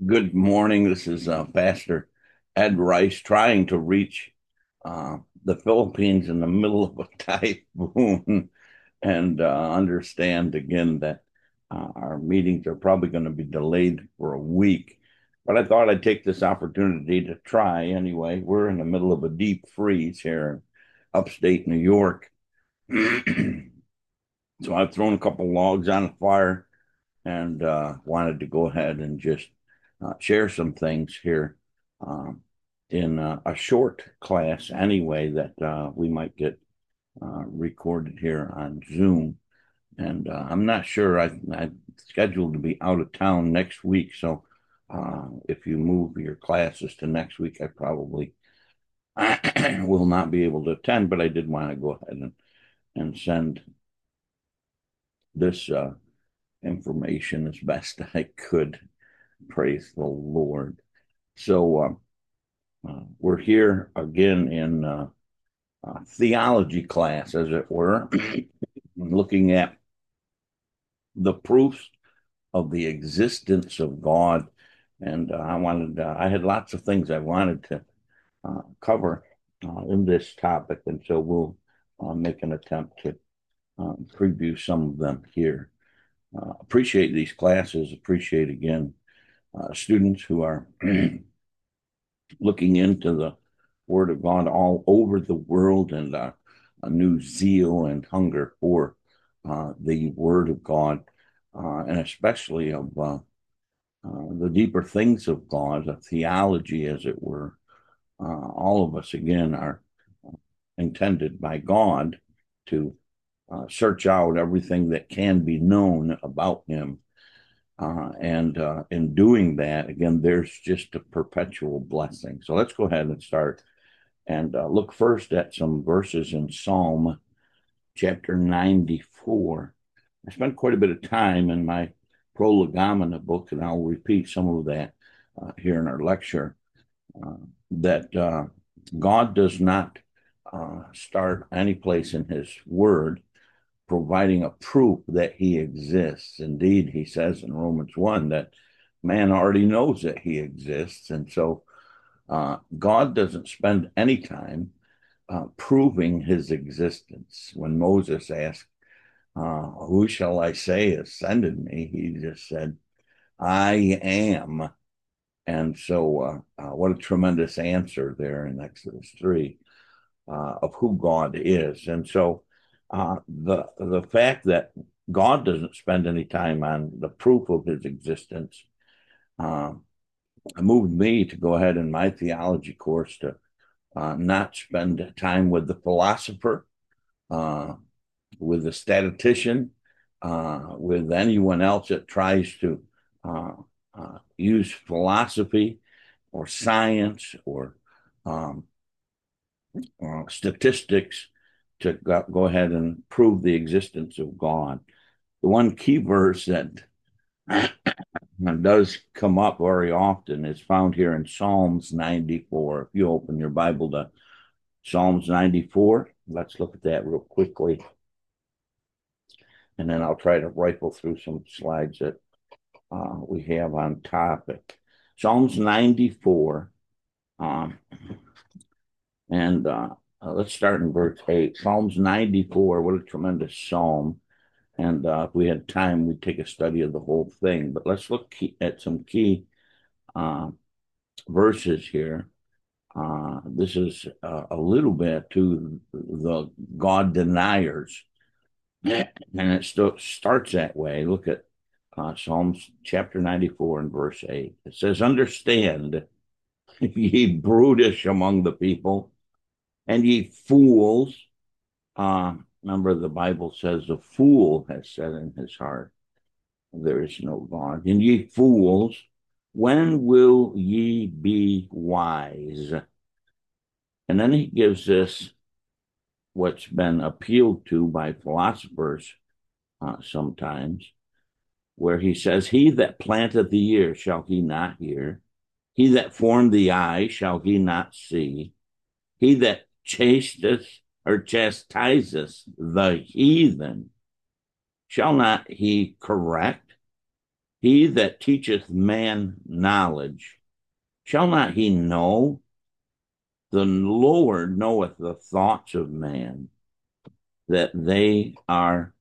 Good morning. This is Pastor Ed Rice trying to reach the Philippines in the middle of a typhoon and understand again that our meetings are probably going to be delayed for a week. But I thought I'd take this opportunity to try anyway. We're in the middle of a deep freeze here in upstate New York. So I've thrown a couple logs on the fire and wanted to go ahead and just share some things here um, in a short class anyway that we might get recorded here on Zoom. And I'm not sure. I'm scheduled to be out of town next week, so if you move your classes to next week, I probably will not be able to attend. But I did want to go ahead and send this information as best I could. Praise the Lord. So we're here again in theology class, as it were, looking at the proofs of the existence of God. And I had lots of things I wanted to cover in this topic. And so we'll make an attempt to preview some of them here. Appreciate these classes. Appreciate again students who are looking into the Word of God all over the world and a new zeal and hunger for the Word of God, and especially of the deeper things of God, a theology, as it were. All of us, again, are intended by God to search out everything that can be known about Him. And in doing that, again, there's just a perpetual blessing. So let's go ahead and start and look first at some verses in Psalm chapter 94. I spent quite a bit of time in my Prolegomena book, and I'll repeat some of that here in our lecture, uh, that God does not start any place in His Word providing a proof that He exists. Indeed, He says in Romans 1 that man already knows that He exists. And so God doesn't spend any time proving His existence. When Moses asked, who shall I say ascended me? He just said, I am. And so, what a tremendous answer there in Exodus 3 of who God is. And so, the fact that God doesn't spend any time on the proof of His existence uh, moved me to go ahead in my theology course to not spend time with the philosopher, uh, with the statistician, with anyone else that tries to use philosophy or science or um, statistics to go ahead and prove the existence of God. The one key verse that does come up very often is found here in Psalms 94. If you open your Bible to Psalms 94, let's look at that real quickly. And then I'll try to rifle through some slides that we have on topic. Psalms 94, um, and let's start in verse 8. Psalms 94, what a tremendous psalm. And if we had time, we'd take a study of the whole thing. But let's look at some key uh, verses here. This is a little bit to the God deniers. And it starts that way. Look at Psalms chapter 94 and verse 8. It says, understand, ye brutish among the people, and ye fools. Remember, the Bible says, the fool has said in his heart, there is no God. And ye fools, when will ye be wise? And then he gives this what's been appealed to by philosophers sometimes, where he says, he that planteth the ear, shall he not hear? He that formed the eye, shall he not see? He that chasteth or chastiseth the heathen, shall not he correct? He that teacheth man knowledge, shall not he know? The Lord knoweth the thoughts of man, that they are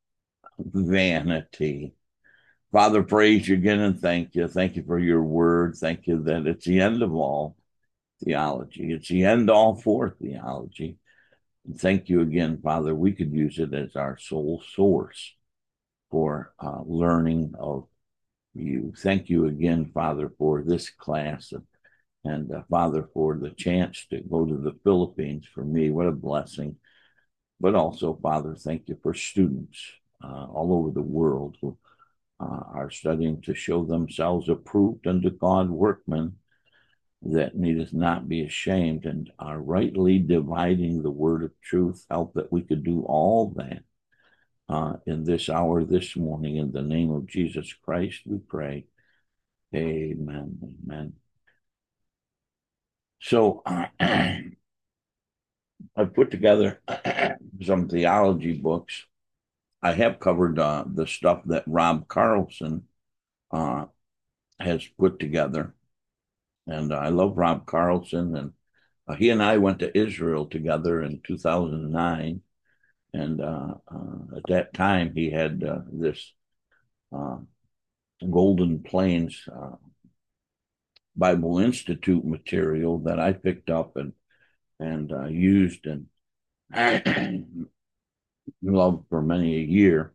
vanity. Father, praise you again and thank you. Thank you for your word. Thank you that it's the end of all theology. It's the end all for theology. And thank you again, Father. We could use it as our sole source for learning of you. Thank you again, Father, for this class and Father, for the chance to go to the Philippines for me. What a blessing. But also, Father, thank you for students all over the world who are studying to show themselves approved unto God, workmen that needeth not be ashamed, and are rightly dividing the word of truth. Help that we could do all that in this hour, this morning. In the name of Jesus Christ, we pray. Amen. Amen. So I've put together some theology books. I have covered the stuff that Rob Carlson has put together. And I love Rob Carlson. And he and I went to Israel together in 2009. And at that time, he had this Golden Plains Bible Institute material that I picked up and used and loved for many a year.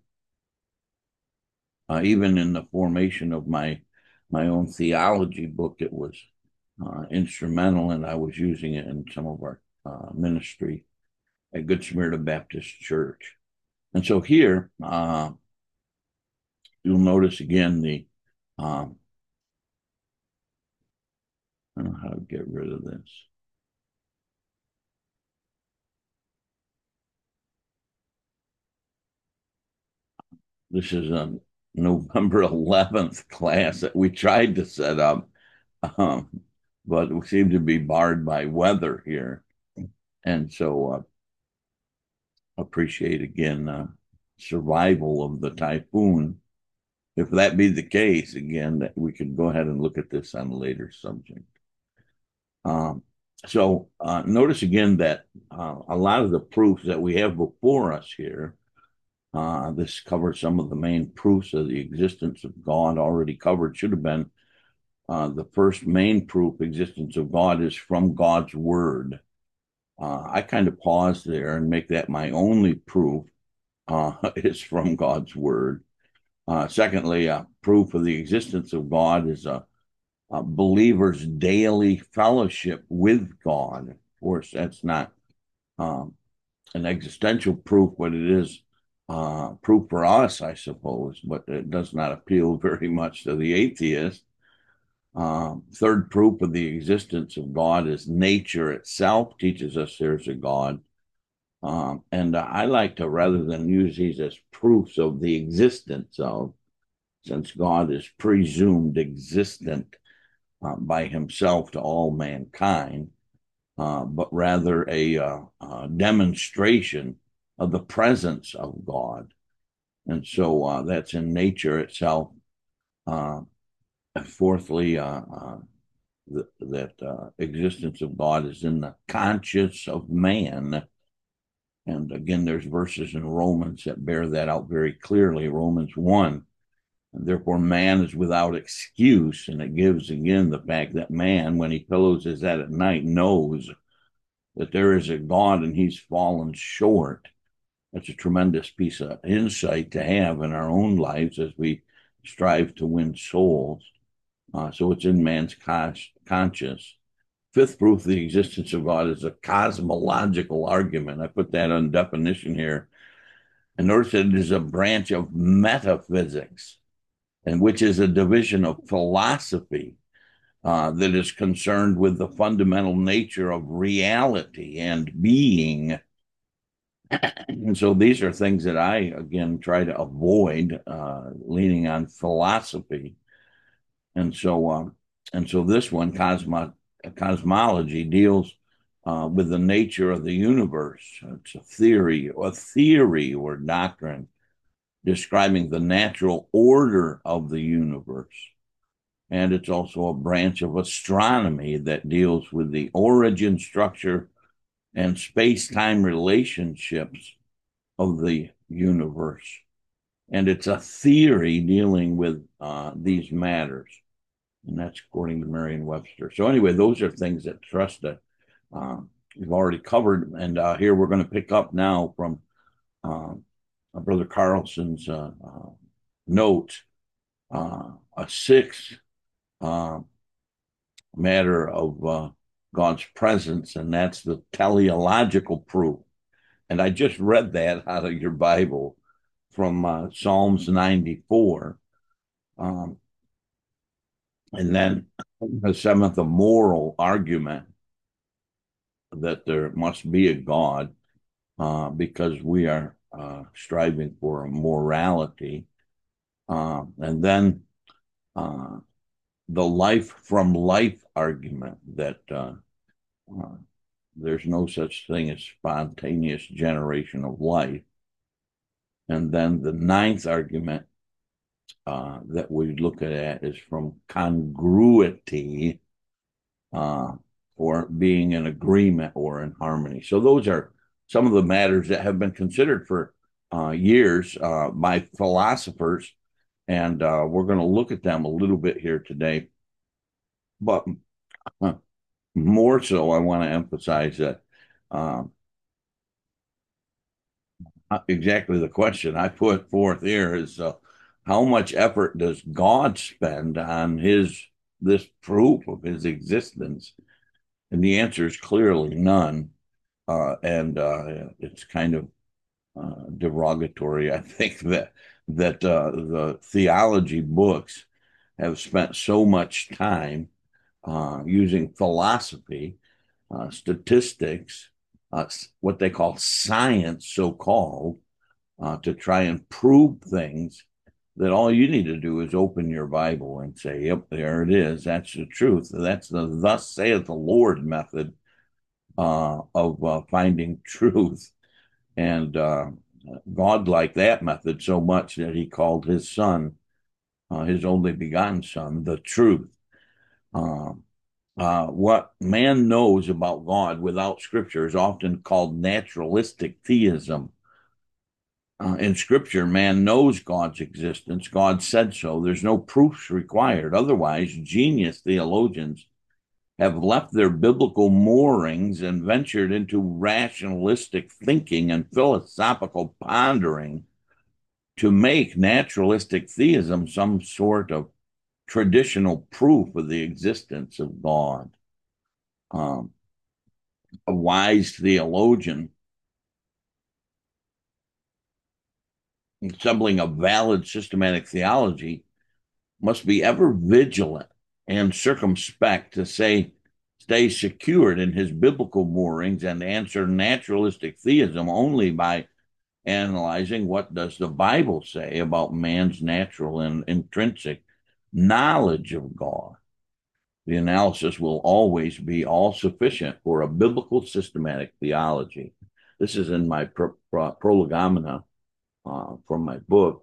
Even in the formation of my own theology book, it was instrumental, and I was using it in some of our ministry at Good Samaritan Baptist Church. And so here, you'll notice again the I don't know how to get rid of this. This is a November 11th class that we tried to set up, but we seem to be barred by weather here. And so appreciate again survival of the typhoon. If that be the case, again, that we could go ahead and look at this on a later subject. So notice again that a lot of the proofs that we have before us here, this covers some of the main proofs of the existence of God already covered. Should have been the first main proof existence of God is from God's word. I kind of pause there and make that my only proof is from God's word. Secondly, proof of the existence of God is a believer's daily fellowship with God. Of course, that's not an existential proof, but it is proof for us, I suppose, but it does not appeal very much to the atheist. Third proof of the existence of God is nature itself teaches us there's a God. And I like to, rather than use these as proofs of the existence of, since God is presumed existent by himself to all mankind, but rather a demonstration of the presence of God. And so that's in nature itself. Fourthly, that existence of God is in the conscience of man. And again, there's verses in Romans that bear that out very clearly. Romans 1. And therefore, man is without excuse. And it gives again the fact that man, when he pillows his head at night, knows that there is a God and he's fallen short. That's a tremendous piece of insight to have in our own lives as we strive to win souls. So it's in man's conscience. Fifth proof of the existence of God is a cosmological argument. I put that on definition here. And notice that it is a branch of metaphysics, and which is a division of philosophy that is concerned with the fundamental nature of reality and being. And so these are things that I, again, try to avoid leaning on philosophy. And so this one, cosmology, deals with the nature of the universe. It's a theory or doctrine describing the natural order of the universe. And it's also a branch of astronomy that deals with the origin, structure, and space-time relationships of the universe. And it's a theory dealing with these matters. And that's according to Merriam-Webster. So anyway, those are things that Trista we've already covered. And here we're going to pick up now from Brother Carlson's notes, a sixth matter of God's presence, and that's the teleological proof. And I just read that out of your Bible from Psalms 94. And then the seventh, a moral argument that there must be a God because we are striving for a morality. And then the life from life argument that there's no such thing as spontaneous generation of life. And then the ninth argument that we look at is from congruity or being in agreement or in harmony. So those are some of the matters that have been considered for years by philosophers, and we're going to look at them a little bit here today. But more so, I want to emphasize that exactly the question I put forth here is how much effort does God spend on this proof of his existence? And the answer is clearly none. And it's kind of derogatory, I think, that the theology books have spent so much time using philosophy, statistics, what they call science, so-called, to try and prove things that all you need to do is open your Bible and say, yep, there it is. That's the truth. That's the thus saith the Lord method of finding truth. And God liked that method so much that he called his son, his only begotten son, the truth. What man knows about God without scripture is often called naturalistic theism. In scripture, man knows God's existence. God said so. There's no proofs required. Otherwise, genius theologians have left their biblical moorings and ventured into rationalistic thinking and philosophical pondering to make naturalistic theism some sort of traditional proof of the existence of God. A wise theologian, assembling a valid systematic theology, must be ever vigilant and circumspect to stay secured in his biblical moorings and answer naturalistic theism only by analyzing what does the Bible say about man's natural and intrinsic knowledge of God. The analysis will always be all sufficient for a biblical systematic theology. This is in my prolegomena from my book.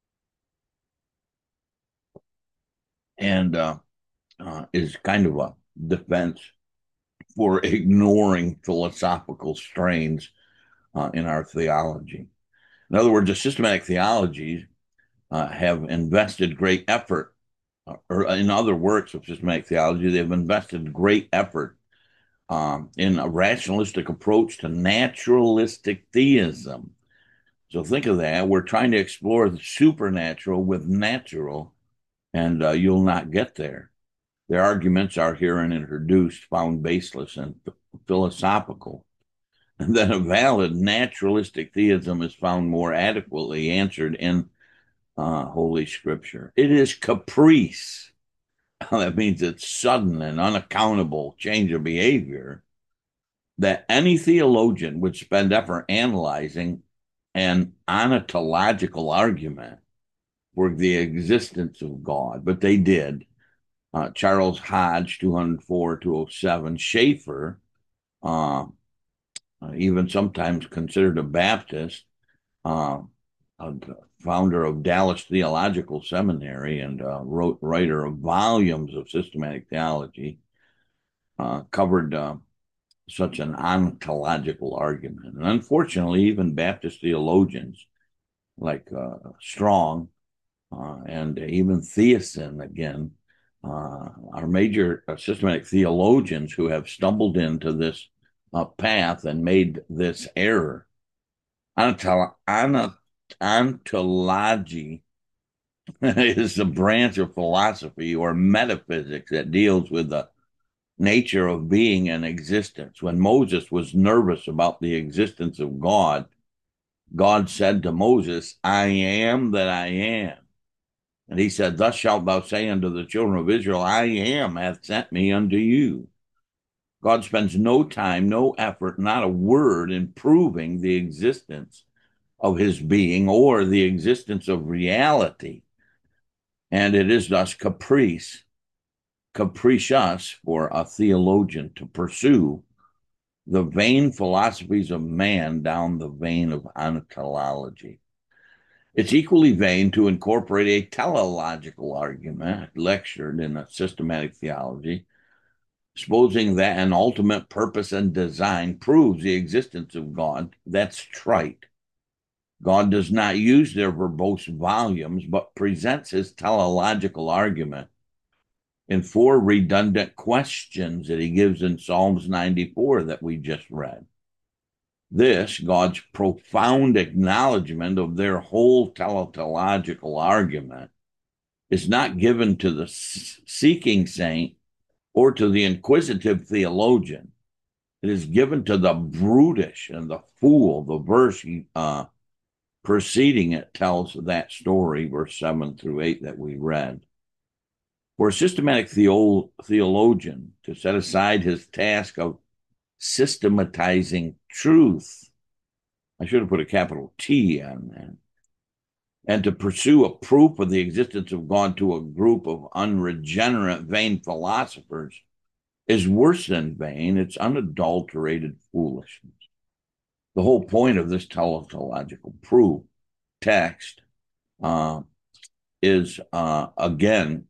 And is kind of a defense for ignoring philosophical strains in our theology. In other words, the systematic theologies have invested great effort, or in other works of systematic theology, they've invested great effort in a rationalistic approach to naturalistic theism. So think of that. We're trying to explore the supernatural with natural, and you'll not get there. Their arguments are herein introduced, found baseless and philosophical. And then a valid naturalistic theism is found more adequately answered in Holy Scripture. It is caprice. That means it's sudden and unaccountable change of behavior that any theologian would spend effort analyzing an ontological argument for the existence of God. But they did. Charles Hodge, 204-207, Schaeffer, even sometimes considered a Baptist, a founder of Dallas Theological Seminary and writer of volumes of systematic theology, covered such an ontological argument. And unfortunately, even Baptist theologians like Strong and even Thiessen, again, are major systematic theologians who have stumbled into this path and made this error. Ontology is the branch of philosophy or metaphysics that deals with the nature of being and existence. When Moses was nervous about the existence of God, God said to Moses, I am that I am. And he said, Thus shalt thou say unto the children of Israel, I am hath sent me unto you. God spends no time, no effort, not a word in proving the existence of his being or the existence of reality. And it is thus capricious for a theologian to pursue the vain philosophies of man down the vein of ontology. It's equally vain to incorporate a teleological argument lectured in a systematic theology, supposing that an ultimate purpose and design proves the existence of God. That's trite. God does not use their verbose volumes, but presents his teleological argument in 4 redundant questions that he gives in Psalms 94 that we just read. This, God's profound acknowledgement of their whole teleological argument, is not given to the seeking saint or to the inquisitive theologian. It is given to the brutish and the fool. The verse preceding it tells that story, verse 7 through 8 that we read. For a systematic theologian to set aside his task of systematizing truth, I should have put a capital T on that, and to pursue a proof of the existence of God to a group of unregenerate, vain philosophers is worse than vain. It's unadulterated foolishness. The whole point of this teleological proof text is, again,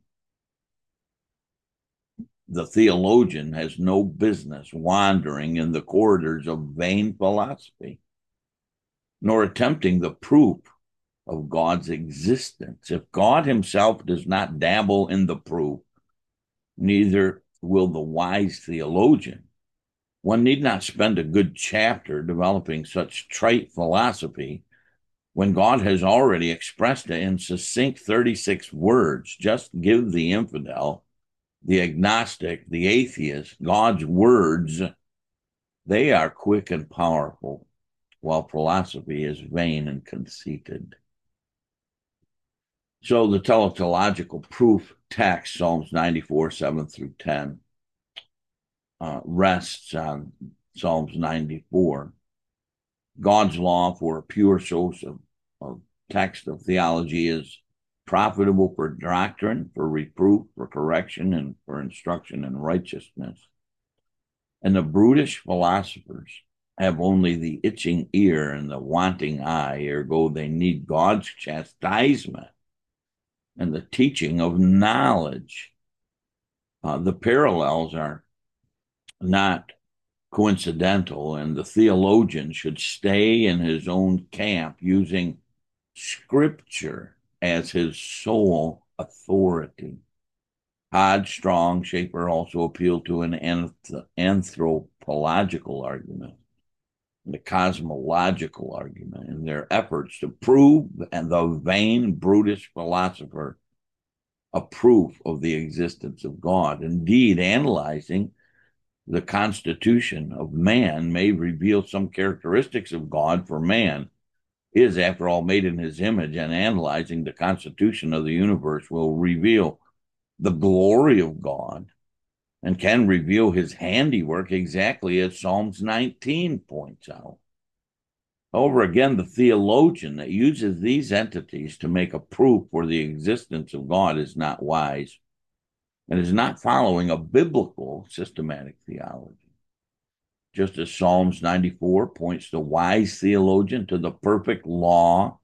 the theologian has no business wandering in the corridors of vain philosophy, nor attempting the proof of God's existence. If God himself does not dabble in the proof, neither will the wise theologian. One need not spend a good chapter developing such trite philosophy when God has already expressed it in succinct 36 words. Just give the infidel, the agnostic, the atheist, God's words. They are quick and powerful, while philosophy is vain and conceited. So the teleological proof text, Psalms 94, 7 through 10, rests on Psalms 94. God's law for a pure source of text of theology is profitable for doctrine, for reproof, for correction, and for instruction in righteousness. And the brutish philosophers have only the itching ear and the wanting eye, ergo they need God's chastisement and the teaching of knowledge. The parallels are not coincidental, and the theologian should stay in his own camp using Scripture as his sole authority. Hodge, Strong, Schaeffer also appeal to an anthropological argument, the cosmological argument, in their efforts to prove the vain, brutish philosopher a proof of the existence of God. Indeed, analyzing the constitution of man may reveal some characteristics of God, for man is, after all, made in his image, and analyzing the constitution of the universe will reveal the glory of God and can reveal his handiwork, exactly as Psalms 19 points out. However, again, the theologian that uses these entities to make a proof for the existence of God is not wise and is not following a biblical systematic theology. Just as Psalms 94 points the wise theologian to the perfect law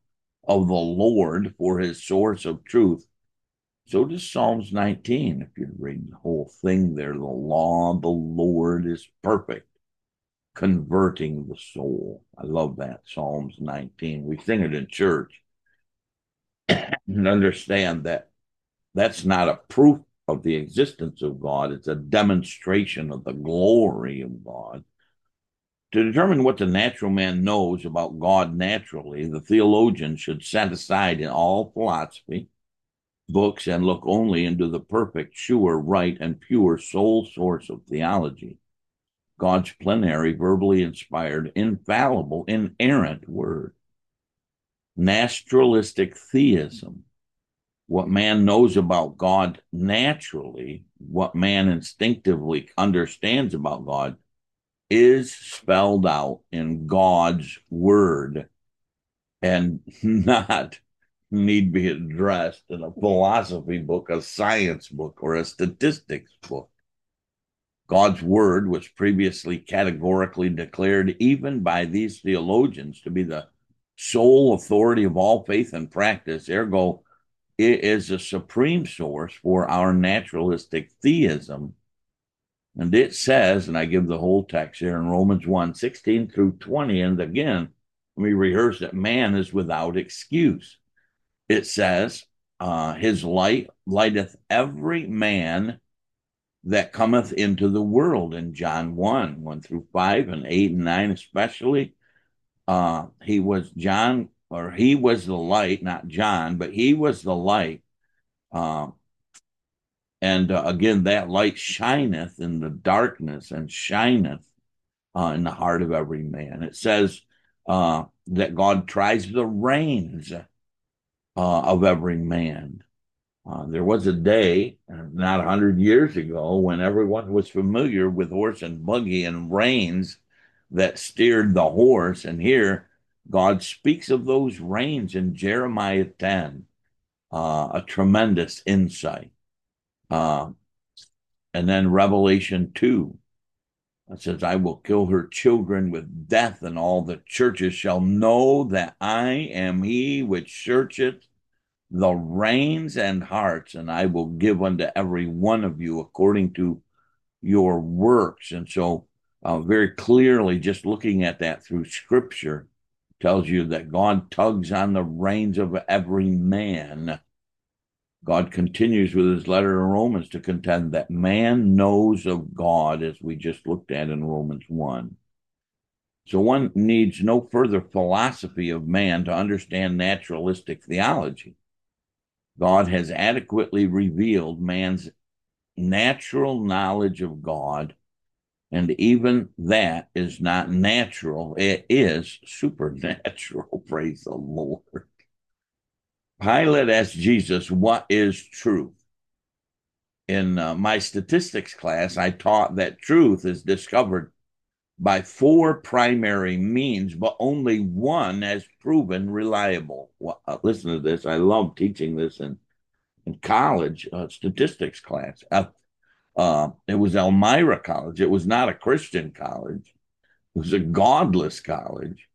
of the Lord for his source of truth. So does Psalms 19. If you read the whole thing there, the law of the Lord is perfect, converting the soul. I love that, Psalms 19. We sing it in church and understand that that's not a proof of the existence of God. It's a demonstration of the glory of God. To determine what the natural man knows about God naturally, the theologian should set aside in all philosophy books and look only into the perfect, sure, right, and pure sole source of theology, God's plenary, verbally inspired, infallible, inerrant word. Naturalistic theism, what man knows about God naturally, what man instinctively understands about God, is spelled out in God's word and not need be addressed in a philosophy book, a science book, or a statistics book. God's word was previously categorically declared, even by these theologians, to be the sole authority of all faith and practice. Ergo, it is a supreme source for our naturalistic theism. And it says, and I give the whole text here in Romans 1 16 through 20. And again, let me rehearse that man is without excuse. It says, his light lighteth every man that cometh into the world in John 1, 1 through 5, and 8 and 9 especially. He was the light, not John, but he was the light. And again, that light shineth in the darkness and shineth in the heart of every man. It says that God tries the reins of every man. There was a day, not 100 years ago, when everyone was familiar with horse and buggy and reins that steered the horse. And here, God speaks of those reins in Jeremiah 10, a tremendous insight. And then Revelation 2, it says, I will kill her children with death, and all the churches shall know that I am he which searcheth the reins and hearts, and I will give unto every one of you according to your works. And so, very clearly, just looking at that through scripture tells you that God tugs on the reins of every man. God continues with his letter to Romans to contend that man knows of God, as we just looked at in Romans 1. So one needs no further philosophy of man to understand naturalistic theology. God has adequately revealed man's natural knowledge of God, and even that is not natural. It is supernatural. Praise the Lord. Pilate asked Jesus, what is truth? In my statistics class, I taught that truth is discovered by four primary means, but only one has proven reliable. Well, listen to this. I love teaching this in college statistics class. It was Elmira College. It was not a Christian college. It was a godless college.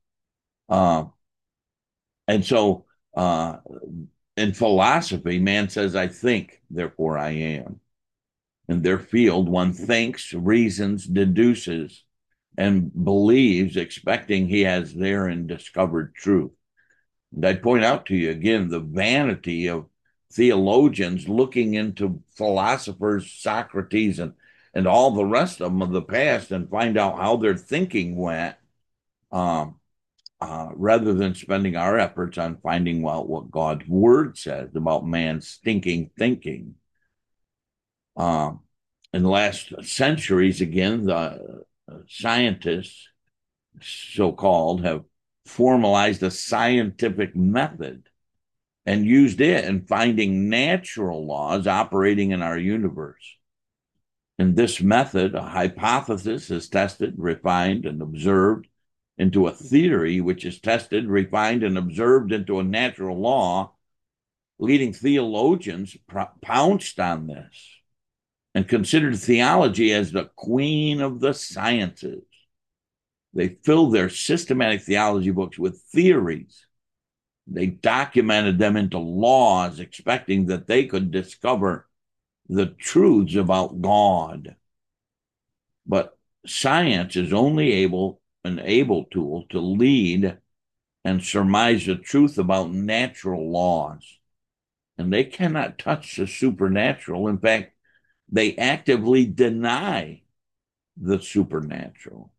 And so in philosophy, man says, I think, therefore I am. In their field, one thinks, reasons, deduces, and believes, expecting he has therein discovered truth. And I point out to you again the vanity of theologians looking into philosophers, Socrates, and all the rest of them of the past and find out how their thinking went, rather than spending our efforts on finding out what God's word says about man's stinking thinking. In the last centuries, again, the scientists, so-called, have formalized a scientific method and used it in finding natural laws operating in our universe. In this method, a hypothesis is tested, refined, and observed into a theory, which is tested, refined, and observed into a natural law. Leading theologians pounced on this and considered theology as the queen of the sciences. They filled their systematic theology books with theories They documented them into laws, expecting that they could discover the truths about God. But science is only an able tool to lead and surmise the truth about natural laws. And they cannot touch the supernatural. In fact, they actively deny the supernatural.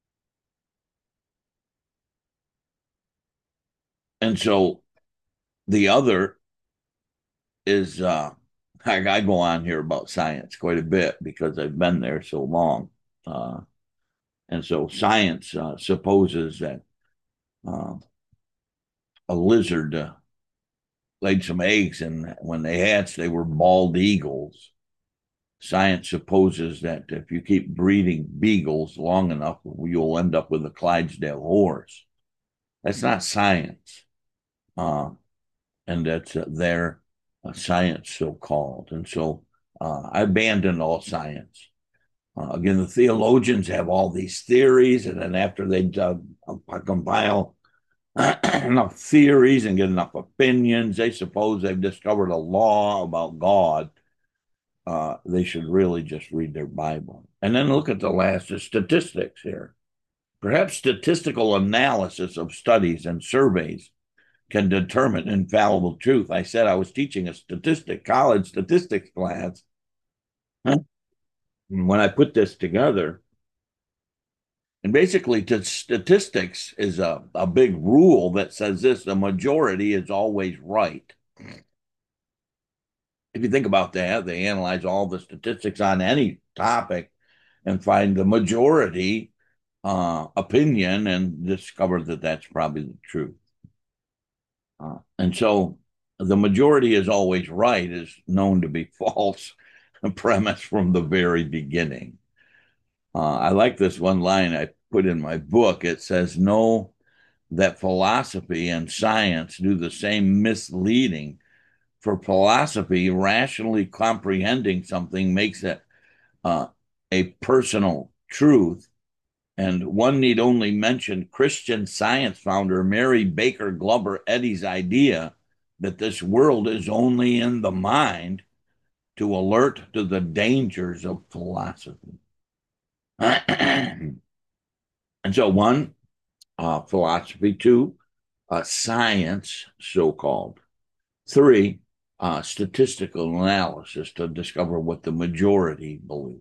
And so the other is I go on here about science quite a bit because I've been there so long. Uh, and so science supposes that uh, a lizard laid some eggs, and when they hatched, they were bald eagles. Science supposes that if you keep breeding beagles long enough, you'll end up with a Clydesdale horse. That's not science. Uh, and that's their science, so called. And so I abandoned all science. Again, the theologians have all these theories, and then after they compile enough theories and get enough opinions, they suppose they've discovered a law about God. They should really just read their Bible. And then look at the last of statistics here. Perhaps statistical analysis of studies and surveys can determine infallible truth. I said I was teaching a college statistics class. When I put this together, and basically statistics is a big rule that says this: the majority is always right. If you think about that, they analyze all the statistics on any topic and find the majority opinion and discover that that's probably the truth. And so the majority is always right is known to be false premise from the very beginning. I like this one line I put in my book. It says, "Know that philosophy and science do the same misleading. For philosophy, rationally comprehending something makes it uh, a personal truth." And one need only mention Christian Science founder Mary Baker Glover Eddy's idea that this world is only in the mind to alert to the dangers of philosophy. And so, one, philosophy; two, science, so called; three, statistical analysis to discover what the majority believe.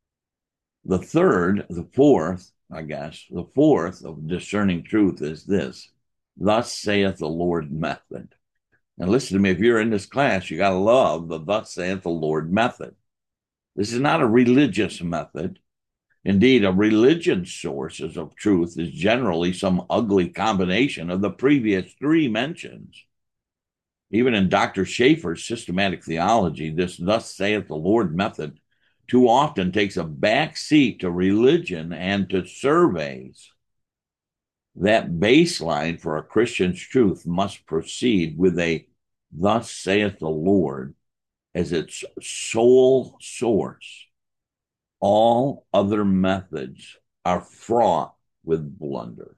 The fourth of discerning truth is this: thus saith the Lord method. And listen to me, if you're in this class, you got to love the thus saith the Lord method. This is not a religious method. Indeed, a religion's sources of truth is generally some ugly combination of the previous three mentions. Even in Dr. Schaeffer's systematic theology, this thus saith the Lord method too often takes a back seat to religion and to surveys. That baseline for a Christian's truth must proceed with a thus saith the Lord as its sole source. All other methods are fraught with blunder.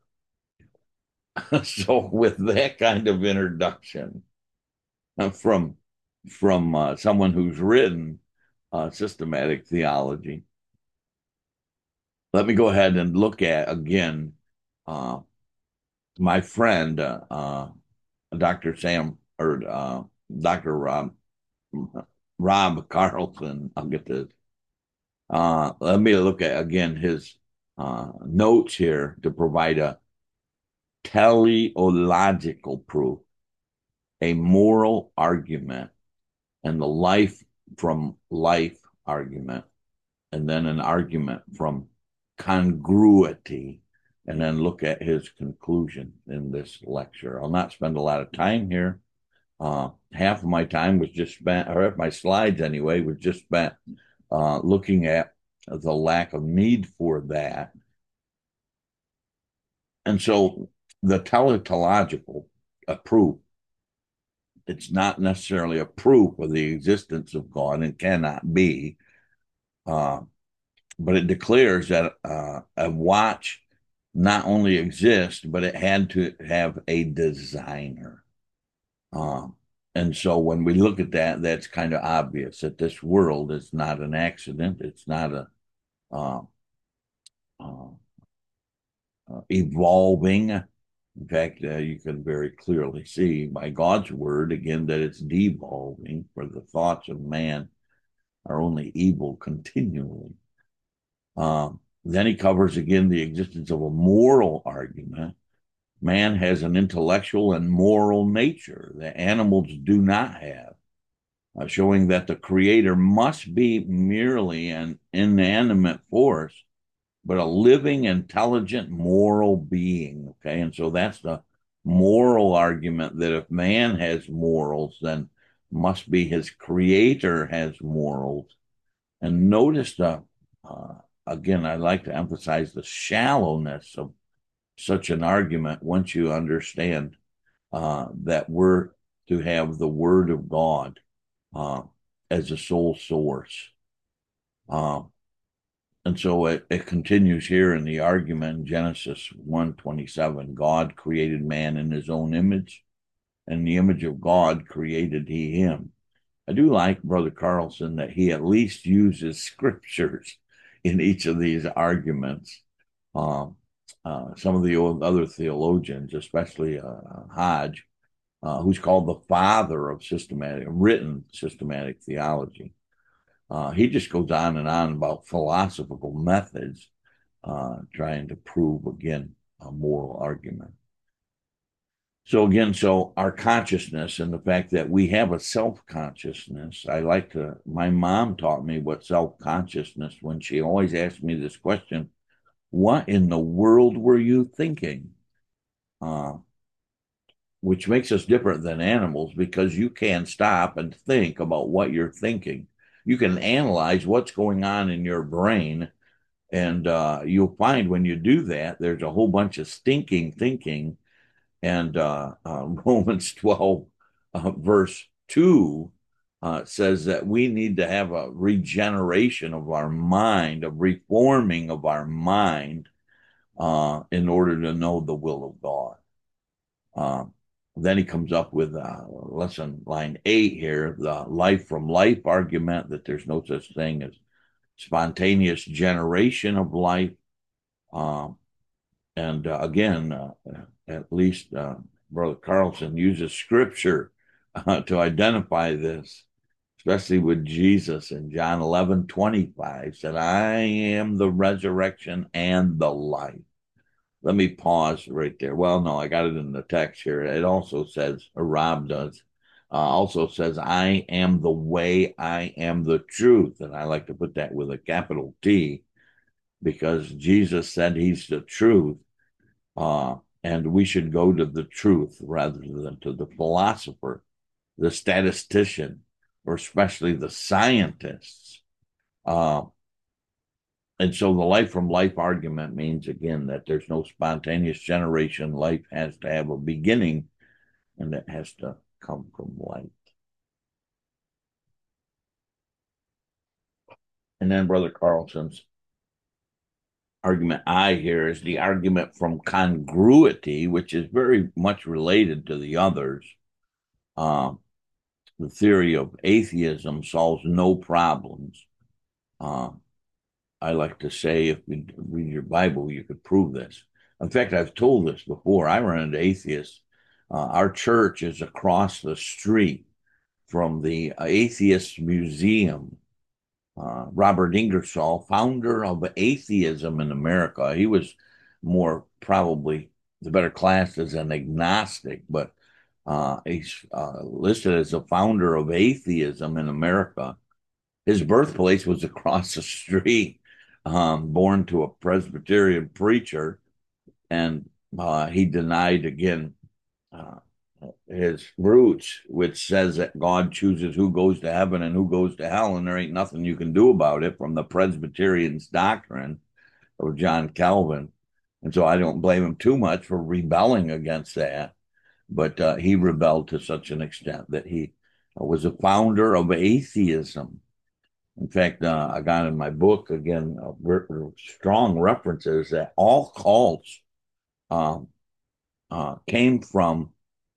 So, with that kind of introduction from someone who's written systematic theology, let me go ahead and look at again uh, my friend Dr. Sam or Dr. Rob Carlson. I'll get this. Let me look at again his notes here to provide a teleological proof, a moral argument, and the life from life argument, and then an argument from congruity, and then look at his conclusion in this lecture. I'll not spend a lot of time here. Half of my time was just spent, or half my slides anyway, was just spent looking at the lack of need for that. And so the teleological proof, it's not necessarily a proof of the existence of God and cannot be, but it declares that a watch not only exists, but it had to have a designer. Uh, and so when we look at that, that's kind of obvious that this world is not an accident. It's not a uh, uh, evolving. In fact, you can very clearly see by God's word again that it's devolving, for the thoughts of man are only evil continually. Then he covers again the existence of a moral argument. Man has an intellectual and moral nature that animals do not have, showing that the creator must be merely an inanimate force, but a living, intelligent, moral being. Okay. And so that's the moral argument, that if man has morals, then must be his creator has morals. And notice uh, again, I like to emphasize the shallowness of such an argument once you understand that we're to have the Word of God uh, as a sole source. Uh, and so it continues here in the argument in Genesis 1:27. God created man in his own image, and the image of God created he him. I do like Brother Carlson that he at least uses scriptures in each of these arguments. Um, some of the other theologians, especially Hodge, who's called the father of written systematic theology, he just goes on and on about philosophical methods, trying to prove again a moral argument. So again, so our consciousness and the fact that we have a self-consciousness. My mom taught me what self-consciousness when she always asked me this question: what in the world were you thinking? Uh, which makes us different than animals, because you can stop and think about what you're thinking. You can analyze what's going on in your brain, and you'll find when you do that, there's a whole bunch of stinking thinking. And Romans 12, verse 2, says that we need to have a regeneration of our mind, a reforming of our mind, in order to know the will of God. Um, then he comes up with lesson line 8 here, the life from life argument, that there's no such thing as spontaneous generation of life. Um, and again, at least Brother Carlson uses scripture to identify this, especially with Jesus in John 11:25, said, I am the resurrection and the life. Let me pause right there. Well, no, I got it in the text here. It also says, or Rob does, also says, I am the way, I am the truth. And I like to put that with a capital T, because Jesus said he's the truth. And we should go to the truth rather than to the philosopher, the statistician, or especially the scientists. Uh, and so the life from life argument means, again, that there's no spontaneous generation. Life has to have a beginning, and it has to come from light. And then Brother Carlson's argument I hear is the argument from congruity, which is very much related to the others. Um, the theory of atheism solves no problems. Uh, I like to say, if you read your Bible, you could prove this. In fact, I've told this before. I run into atheists. Our church is across the street from the Atheist Museum. Robert Ingersoll, founder of atheism in America, he was more probably the better class as an agnostic, but he's listed as a founder of atheism in America. His birthplace was across the street, born to a Presbyterian preacher, and he denied again uh, his roots, which says that God chooses who goes to heaven and who goes to hell, and there ain't nothing you can do about it, from the Presbyterian's doctrine of John Calvin. And so I don't blame him too much for rebelling against that. But he rebelled to such an extent that he was a founder of atheism. In fact, I got in my book again strong references that all cults um, came from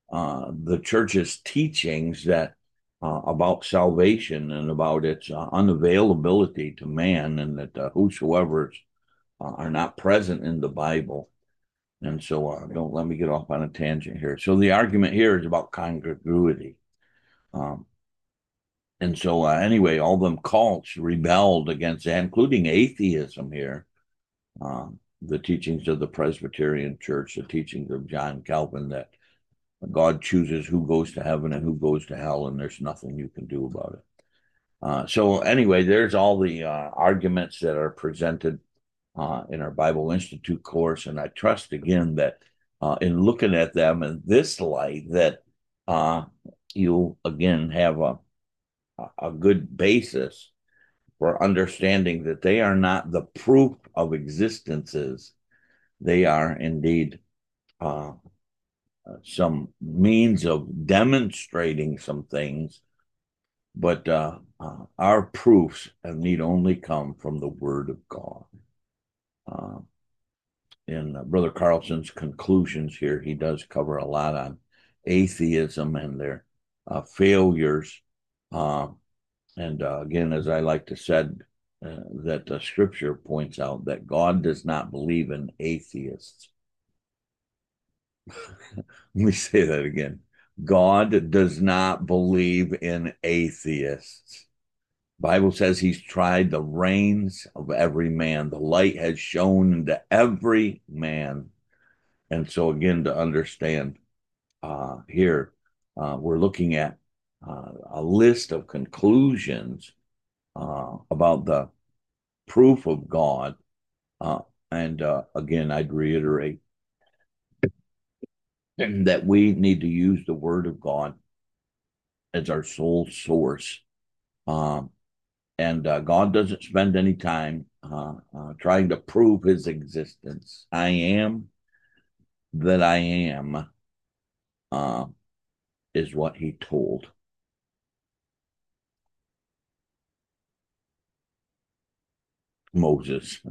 the church's teachings that about salvation and about its unavailability to man, and that whosoever are not present in the Bible. And so don't let me get off on a tangent here. So the argument here is about congruity. Um, and so anyway, all them cults rebelled against that, including atheism here. The teachings of the Presbyterian Church, the teachings of John Calvin, that God chooses who goes to heaven and who goes to hell, and there's nothing you can do about it. So anyway, there's all the arguments that are presented in our Bible Institute course, and I trust again that in looking at them in this light, that you'll again have a good basis for understanding that they are not the proof of existences. They are indeed some means of demonstrating some things, but our proofs need only come from the Word of God. In Brother Carlson's conclusions here, he does cover a lot on atheism and their failures. And again, as I like to said, that the Scripture points out that God does not believe in atheists. Let me say that again. God does not believe in atheists. Bible says he's tried the reins of every man. The light has shone into every man. And so again, to understand here, we're looking at a list of conclusions about the proof of God. And again, I'd reiterate that we need to use the Word of God as our sole source. And God doesn't spend any time trying to prove his existence. I am that I am is what he told Moses.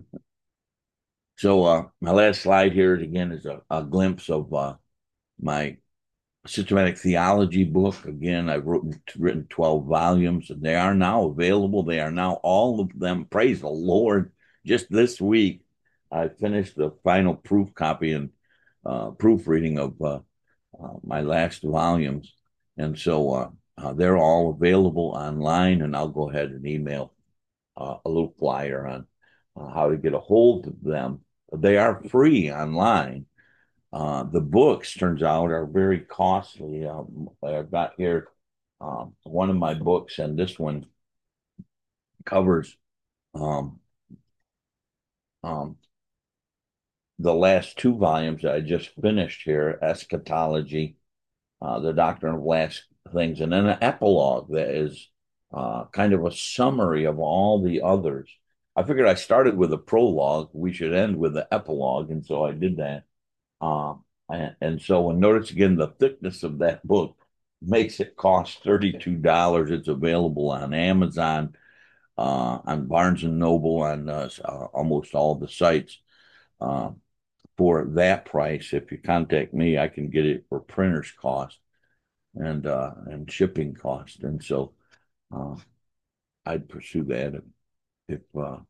So my last slide here again is a glimpse of my systematic theology book. Again, I've written 12 volumes, and they are now available. They are now all of them. Praise the Lord. Just this week, I finished the final proof copy and proofreading of my last volumes. And so they're all available online, and I'll go ahead and email a little flyer on how to get a hold of them. They are free online. The books, turns out, are very costly. I've got here one of my books, and this one covers um, um, the last two volumes that I just finished here, Eschatology, the Doctrine of Last Things, and then an epilogue that is kind of a summary of all the others. I figured I started with a prologue. We should end with the epilogue, and so I did that. And so, and notice again, the thickness of that book makes it cost $32. It's available on Amazon, on Barnes and Noble, on almost all the sites for that price. If you contact me, I can get it for printer's cost and shipping cost. And so I'd pursue that if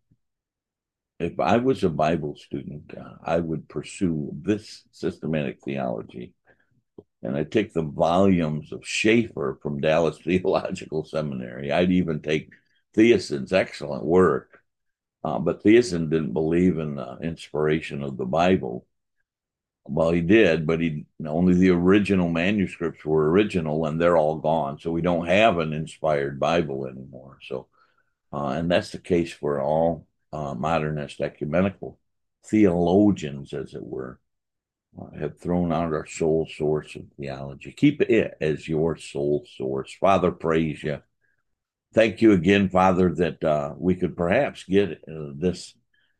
if I was a Bible student, I would pursue this systematic theology. And I take the volumes of Schaeffer from Dallas Theological Seminary. I'd even take Thiesen's excellent work. But Thiesen didn't believe in the inspiration of the Bible. Well, he did, but only the original manuscripts were original, and they're all gone. So we don't have an inspired Bible anymore. So, and that's the case for all modernist ecumenical theologians, as it were, have thrown out our sole source of theology. Keep it as your sole source. Father, praise you. Thank you again, Father, that we could perhaps get this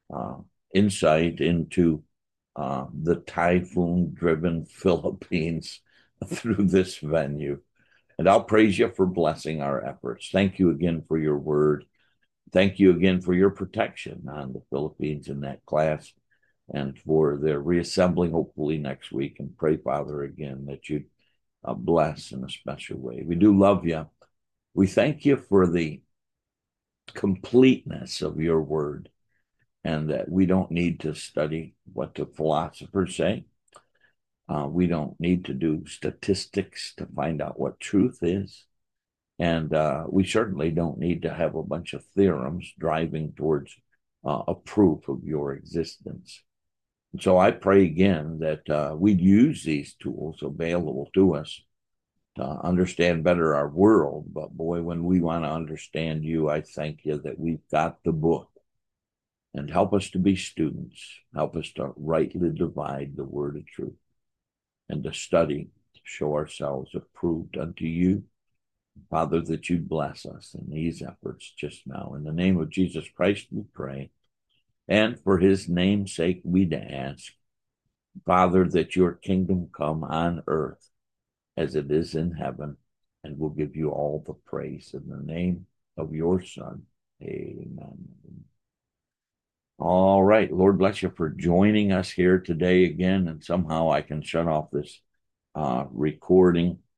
insight into the typhoon-driven Philippines through this venue. And I'll praise you for blessing our efforts. Thank you again for your word. Thank you again for your protection on the Philippines in that class and for their reassembling hopefully next week. And pray, Father, again that you'd bless in a special way. We do love you. We thank you for the completeness of your word, and that we don't need to study what the philosophers say. We don't need to do statistics to find out what truth is. And we certainly don't need to have a bunch of theorems driving towards a proof of your existence. And so I pray again that we'd use these tools available to us to understand better our world. But boy, when we want to understand you, I thank you that we've got the book. And help us to be students. Help us to rightly divide the word of truth and to study, to show ourselves approved unto you. Father, that you'd bless us in these efforts just now. In the name of Jesus Christ, we pray. And for his name's sake, we'd ask, Father, that your kingdom come on earth as it is in heaven, and we'll give you all the praise in the name of your Son. Amen. All right. Lord bless you for joining us here today again. And somehow I can shut off this recording.